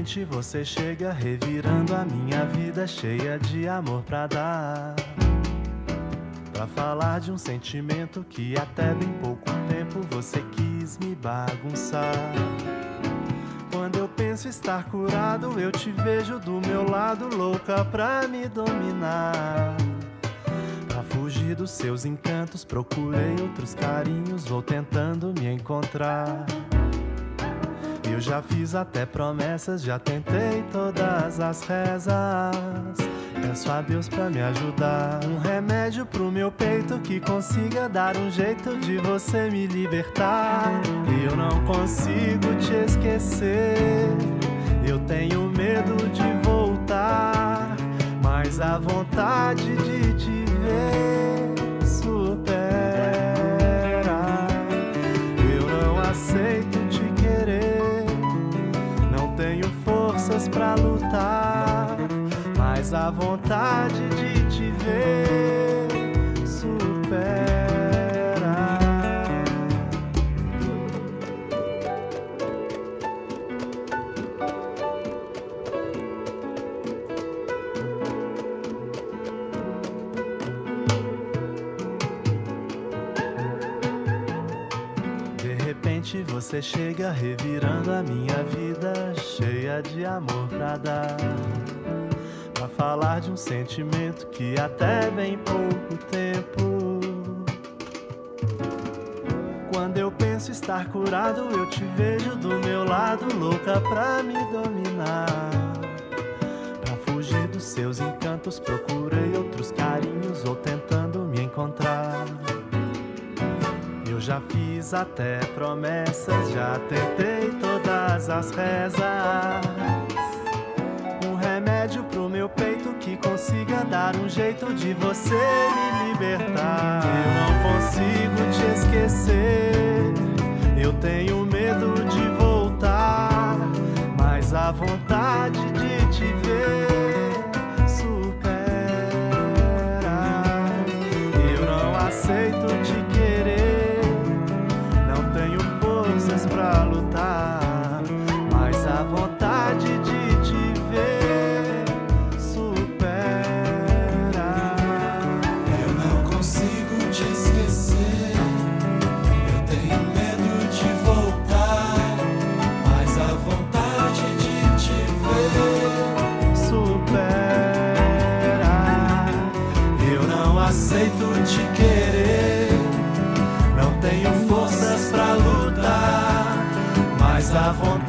repente você chega revirando a minha vida cheia de amor pra dar. Pra falar de um sentimento que até bem pouco tempo você quis me bagunçar. Quando eu penso estar curado, eu te vejo do meu lado, louca pra me dominar. Pra fugir dos seus encantos, procurei outros carinhos, vou tentando me encontrar. Eu já fiz até promessas, já tentei todas as rezas. Peço a Deus pra me ajudar. Um remédio pro meu peito que consiga dar um jeito de você me libertar. Eu não consigo te esquecer, eu tenho medo de voltar, mas a vontade de te ver supera. Eu não aceito te querer, não tenho forças pra lutar, mas a vontade de te ver supera. De repente você chega revirando a minha vida cheia de amor pra dar. Pra falar de um sentimento que até bem pouco tempo. Quando eu penso estar curado, eu te vejo do meu lado, louca pra me dominar. Pra fugir dos seus encantos, procurei outros carinhos, vou tentando me encontrar. Eu já fiz até promessas, já tentei todas as rezas. Remédio pro meu peito que consiga dar um jeito de você me libertar. Eu não consigo te esquecer, eu tenho medo de voltar, mas a vontade de te ver supera. Eu não aceito te querer, não tenho forças pra lutar, mas a vontade de te ver aceito te querer, não tenho forças pra lutar, mas a vontade